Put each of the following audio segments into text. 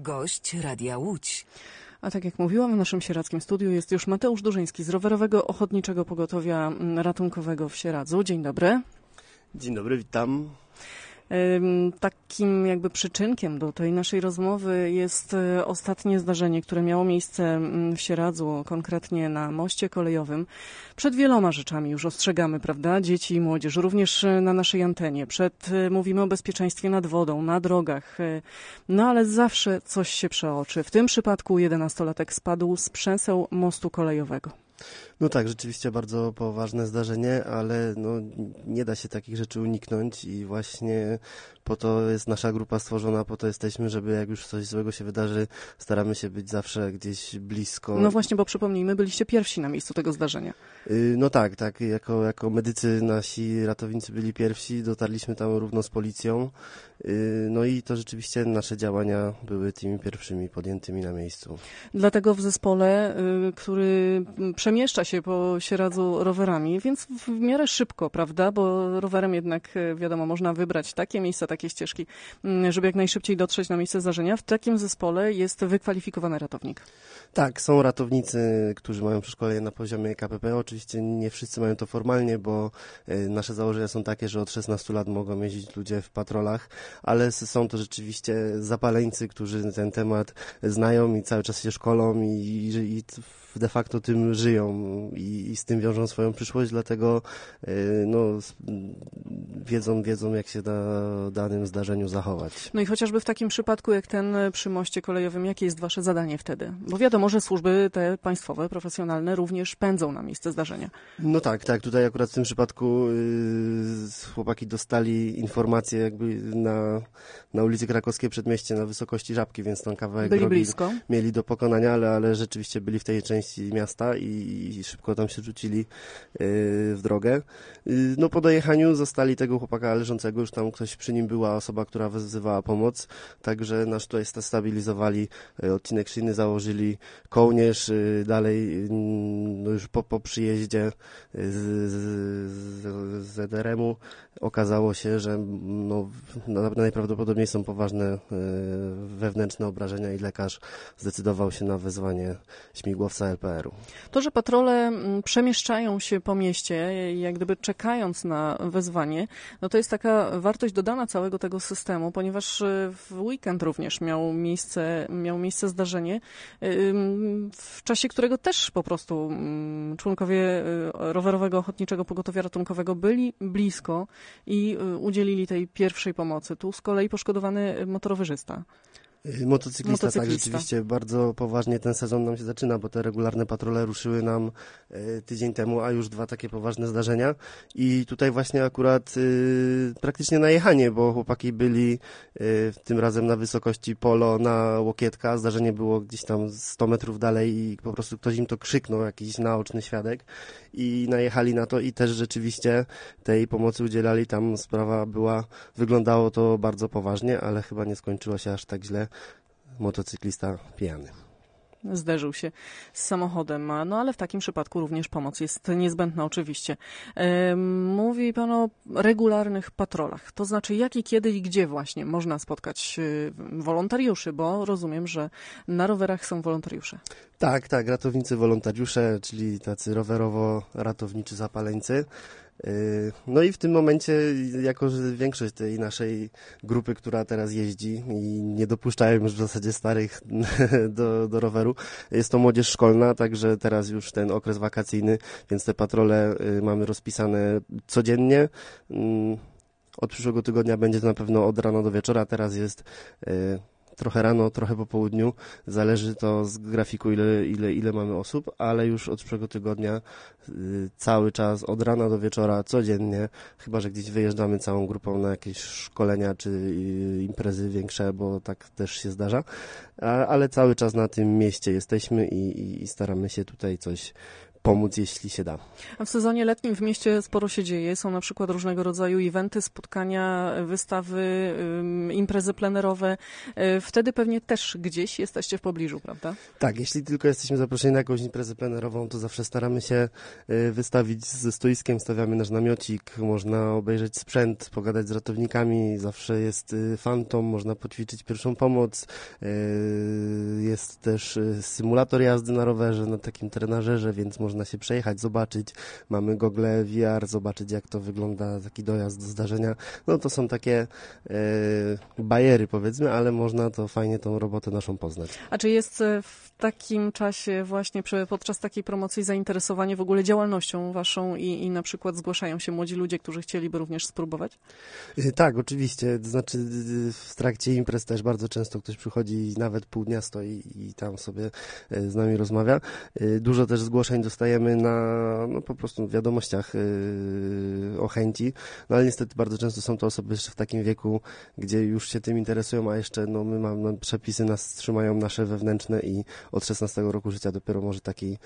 Gość Radia Łódź. A tak jak mówiłam, w naszym sieradzkim studiu jest już Mateusz Durzyński z Rowerowego Ochotniczego Pogotowia Ratunkowego w Sieradzu. Dzień dobry. Dzień dobry, witam. Takim jakby przyczynkiem do tej naszej rozmowy jest ostatnie zdarzenie, które miało miejsce w Sieradzu, konkretnie na moście kolejowym. Przed wieloma rzeczami już ostrzegamy, prawda? Dzieci i młodzież, również na naszej antenie. Mówimy o bezpieczeństwie nad wodą, na drogach, no ale zawsze coś się przeoczy. W tym przypadku 11-latek spadł z przęseł mostu kolejowego. No tak, rzeczywiście bardzo poważne zdarzenie, ale nie da się takich rzeczy uniknąć i właśnie po to jest nasza grupa stworzona, po to jesteśmy, żeby jak już coś złego się wydarzy, staramy się być zawsze gdzieś blisko. No właśnie, bo przypomnijmy, byliście pierwsi na miejscu tego zdarzenia. No tak, jako medycy nasi ratownicy byli pierwsi, dotarliśmy tam równo z policją, no i to rzeczywiście nasze działania były tymi pierwszymi podjętymi na miejscu. Dlatego w zespole, który przemieszcza się po Sieradzu rowerami, więc w miarę szybko, prawda, bo rowerem jednak, wiadomo, można wybrać takie miejsca, takie ścieżki, żeby jak najszybciej dotrzeć na miejsce zdarzenia. W takim zespole jest wykwalifikowany ratownik. Tak, są ratownicy, którzy mają przeszkolenie na poziomie KPP. Oczywiście nie wszyscy mają to formalnie, bo nasze założenia są takie, że od 16 lat mogą jeździć ludzie w patrolach, ale są to rzeczywiście zapaleńcy, którzy ten temat znają i cały czas się szkolą i de facto tym żyją i z tym wiążą swoją przyszłość, dlatego wiedzą jak się na danym zdarzeniu zachować. No i chociażby w takim przypadku jak ten przy moście kolejowym, jakie jest wasze zadanie wtedy? Bo wiadomo, że służby te państwowe, profesjonalne również pędzą na miejsce zdarzenia. No tak, tutaj akurat w tym przypadku chłopaki dostali informację jakby na ulicy Krakowskiej Przedmieście na wysokości Żabki, więc tam kawałek byli drogi blisko. Mieli do pokonania, ale rzeczywiście byli w tej części miasta i szybko tam się rzucili w drogę. No po dojechaniu zostali tego chłopaka leżącego, już tam ktoś przy nim była osoba, która wezywała pomoc, także nas tutaj stabilizowali, odcinek szyjny założyli, kołnierz, dalej już po przyjeździe z ZRM-u okazało się, że najprawdopodobniej są poważne wewnętrzne obrażenia i lekarz zdecydował się na wezwanie śmigłowca LPR-u. To, że patrole przemieszczają się po mieście, jak gdyby czekając na wezwanie, no to jest taka wartość dodana całego tego systemu, ponieważ w weekend również miało miejsce zdarzenie, w czasie którego też po prostu członkowie Rowerowego Ochotniczego Pogotowia Ratunkowego byli blisko i udzielili tej pierwszej pomocy. Tu z kolei poszkodowany motorowerzysta. Motocyklista, tak, rzeczywiście bardzo poważnie ten sezon nam się zaczyna, bo te regularne patrole ruszyły nam tydzień temu, a już 2 takie poważne zdarzenia i tutaj właśnie akurat praktycznie najechanie, bo chłopaki byli tym razem na wysokości Polo na Łokietka, zdarzenie było gdzieś tam 100 metrów dalej i po prostu ktoś im to krzyknął, jakiś naoczny świadek i najechali na to i też rzeczywiście tej pomocy udzielali, tam sprawa wyglądało to bardzo poważnie, ale chyba nie skończyło się aż tak źle. Motocyklista pijany. Zderzył się z samochodem, no ale w takim przypadku również pomoc jest niezbędna oczywiście. Mówi pan o regularnych patrolach, to znaczy jak i kiedy i gdzie właśnie można spotkać wolontariuszy, bo rozumiem, że na rowerach są wolontariusze. Tak, ratownicy wolontariusze, czyli tacy rowerowo-ratowniczy zapaleńcy. No i w tym momencie, jako że większość tej naszej grupy, która teraz jeździ i nie dopuszczają już w zasadzie starych do roweru, jest to młodzież szkolna, także teraz już ten okres wakacyjny, więc te patrole mamy rozpisane codziennie. Od przyszłego tygodnia będzie to na pewno od rana do wieczora, teraz jest trochę rano, trochę po południu, zależy to z grafiku ile mamy osób, ale już od przyszłego tygodnia cały czas od rana do wieczora, codziennie, chyba że gdzieś wyjeżdżamy całą grupą na jakieś szkolenia czy imprezy większe, bo tak też się zdarza, ale cały czas na tym mieście jesteśmy i staramy się tutaj coś pomóc, jeśli się da. A w sezonie letnim w mieście sporo się dzieje. Są na przykład różnego rodzaju eventy, spotkania, wystawy, imprezy plenerowe. Wtedy pewnie też gdzieś jesteście w pobliżu, prawda? Tak, jeśli tylko jesteśmy zaproszeni na jakąś imprezę plenerową, to zawsze staramy się wystawić ze stoiskiem, stawiamy nasz namiocik, można obejrzeć sprzęt, pogadać z ratownikami, zawsze jest fantom, można poćwiczyć pierwszą pomoc, jest też symulator jazdy na rowerze, na takim trenażerze, więc można się przejechać, zobaczyć. Mamy gogle VR, zobaczyć jak to wygląda, taki dojazd do zdarzenia. No to są takie bariery, powiedzmy, ale można to fajnie tą robotę naszą poznać. A czy jest w takim czasie właśnie podczas takiej promocji zainteresowanie w ogóle działalnością waszą i na przykład zgłaszają się młodzi ludzie, którzy chcieliby również spróbować? Tak, oczywiście. To znaczy w trakcie imprez też bardzo często ktoś przychodzi i nawet pół dnia stoi i tam sobie z nami rozmawia. Dużo też zgłoszeń dostajemy na po prostu w wiadomościach o chęci, no ale niestety bardzo często są to osoby jeszcze w takim wieku, gdzie już się tym interesują, a jeszcze przepisy nas trzymają nasze wewnętrzne i od 16 roku życia dopiero może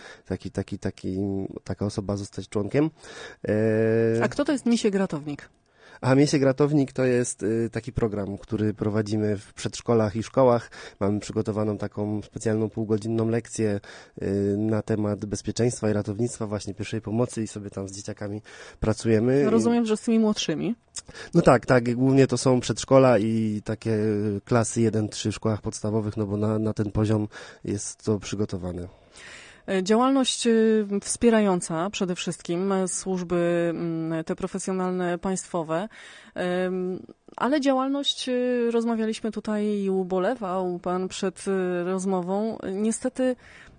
taka osoba zostać członkiem. A kto to jest Misiek Ratownik? A Misiek Ratownik to jest taki program, który prowadzimy w przedszkolach i szkołach. Mamy przygotowaną taką specjalną półgodzinną lekcję na temat bezpieczeństwa i ratownictwa, właśnie pierwszej pomocy i sobie tam z dzieciakami pracujemy. Rozumiem, że z tymi młodszymi. No tak, głównie to są przedszkola i takie klasy 1-3 w szkołach podstawowych, no bo na ten poziom jest to przygotowane. Działalność wspierająca przede wszystkim służby te profesjonalne, państwowe, ale działalność, rozmawialiśmy tutaj i ubolewał pan przed rozmową, niestety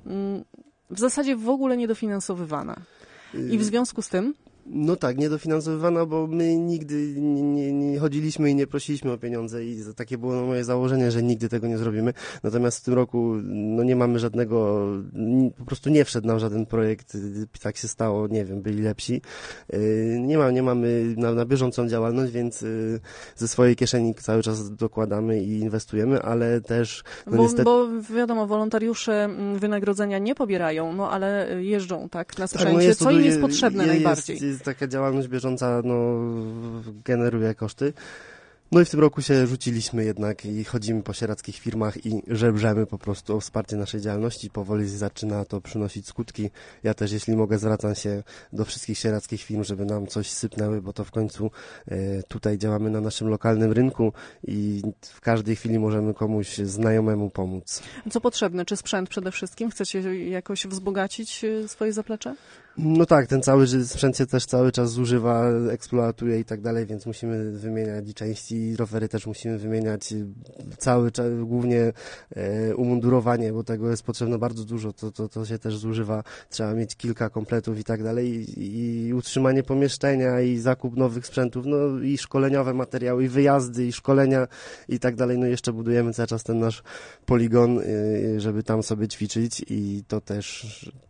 w zasadzie w ogóle niedofinansowywana. I w związku z tym? No tak, niedofinansowywana, bo my nigdy nie chodziliśmy i nie prosiliśmy o pieniądze i takie było moje założenie, że nigdy tego nie zrobimy. Natomiast w tym roku nie mamy żadnego, po prostu nie wszedł nam żaden projekt, tak się stało, nie wiem, byli lepsi. Nie mamy na bieżącą działalność, więc ze swojej kieszeni cały czas dokładamy i inwestujemy, ale też... niestety... Bo wiadomo, wolontariusze wynagrodzenia nie pobierają, no ale jeżdżą tak na sprzęcie. Co im jest potrzebne najbardziej? Taka działalność bieżąca generuje koszty. No i w tym roku się rzuciliśmy jednak i chodzimy po sierackich firmach i żebrzemy po prostu o wsparcie naszej działalności. Powoli zaczyna to przynosić skutki. Ja też, jeśli mogę, zwracam się do wszystkich sierackich firm, żeby nam coś sypnęły, bo to w końcu tutaj działamy na naszym lokalnym rynku i w każdej chwili możemy komuś znajomemu pomóc. Co potrzebne? Czy sprzęt przede wszystkim? Chcecie jakoś wzbogacić swoje zaplecze? No tak, ten cały sprzęt się też cały czas zużywa, eksploatuje i tak dalej, więc musimy wymieniać i części, rowery też musimy wymieniać cały czas, głównie umundurowanie, bo tego jest potrzebne bardzo dużo, to się też zużywa, trzeba mieć kilka kompletów i tak dalej i utrzymanie pomieszczenia i zakup nowych sprzętów, no i szkoleniowe materiały, i wyjazdy, i szkolenia i tak dalej, no i jeszcze budujemy cały czas ten nasz poligon, żeby tam sobie ćwiczyć i to też...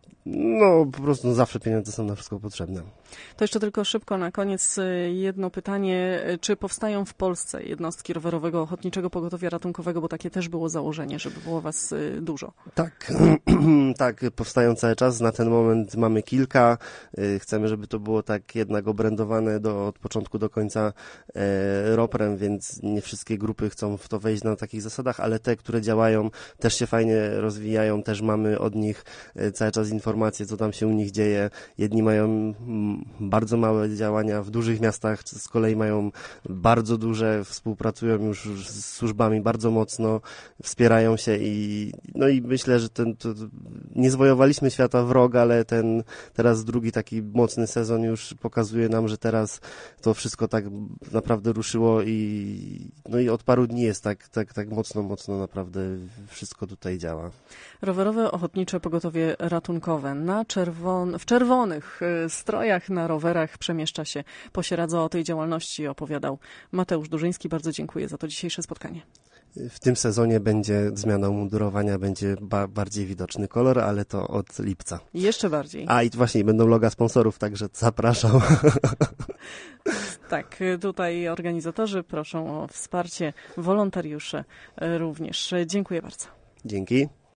No, po prostu zawsze pieniądze są na wszystko potrzebne. To jeszcze tylko szybko na koniec jedno pytanie. Czy powstają w Polsce jednostki rowerowego ochotniczego pogotowia ratunkowego, bo takie też było założenie, żeby było was dużo? Tak, tak, powstają cały czas. Na ten moment mamy kilka. Chcemy, żeby to było tak jednak obrędowane od początku do końca ROPR-em, więc nie wszystkie grupy chcą w to wejść na takich zasadach, ale te, które działają, też się fajnie rozwijają, też mamy od nich cały czas informacje, co tam się u nich dzieje. Jedni mają bardzo małe działania, w dużych miastach z kolei mają bardzo duże, współpracują już z służbami bardzo mocno, wspierają się i myślę, że nie zwojowaliśmy świata w rok, ale teraz drugi taki mocny sezon już pokazuje nam, że teraz to wszystko tak naprawdę ruszyło i od paru dni jest tak mocno naprawdę wszystko tutaj działa. Rowerowe Ochotnicze Pogotowie Ratunkowe w czerwonych strojach na rowerach przemieszcza się po Sieradzu. O tej działalności opowiadał Mateusz Durzyński. Bardzo dziękuję za to dzisiejsze spotkanie. W tym sezonie będzie zmiana umundurowania, będzie bardziej widoczny kolor, ale to od lipca. Jeszcze bardziej. A i właśnie będą loga sponsorów, także zapraszam. Tak, tutaj organizatorzy proszą o wsparcie, wolontariusze również. Dziękuję bardzo. Dzięki.